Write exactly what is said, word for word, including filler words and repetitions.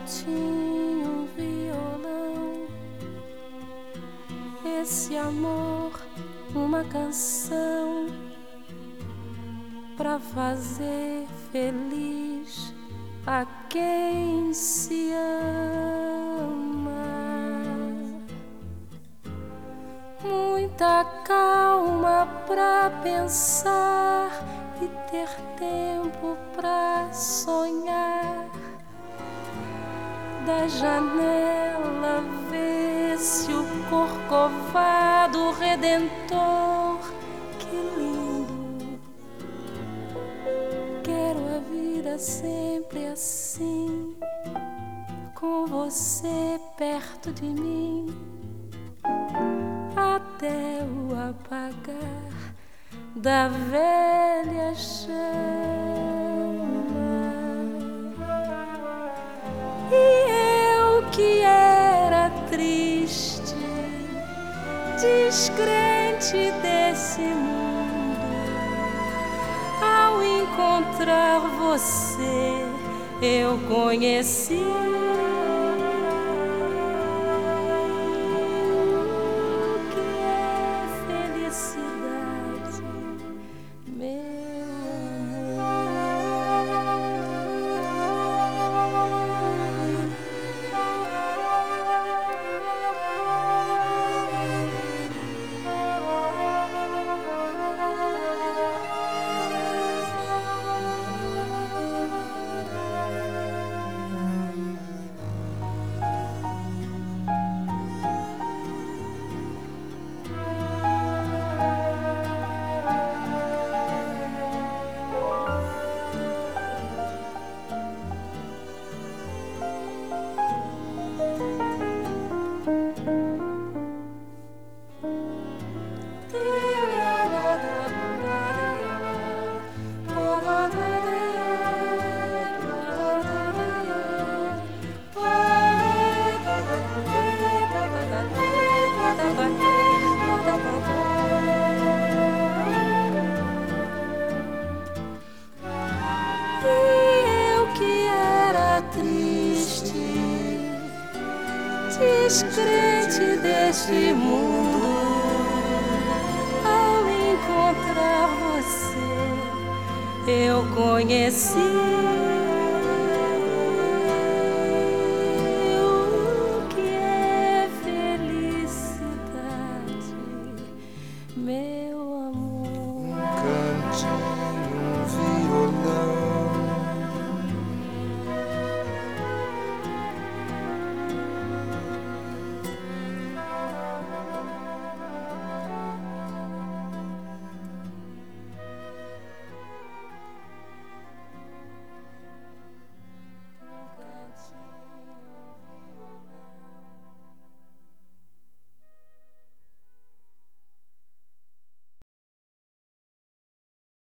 tinha um violão, esse amor, uma canção pra fazer feliz a quem se ama. Muita calma pra pensar e ter tempo pra sonhar. Da janela vê-se o Corcovado Redentor. Que lindo! Quero a vida sempre assim, com você perto de mim, até o apagar da velha chama. E eu que era triste, descrente desse mundo, ao encontrar você eu conheci o que é felicidade, meu descrente deste mundo, ao encontrar você eu conheci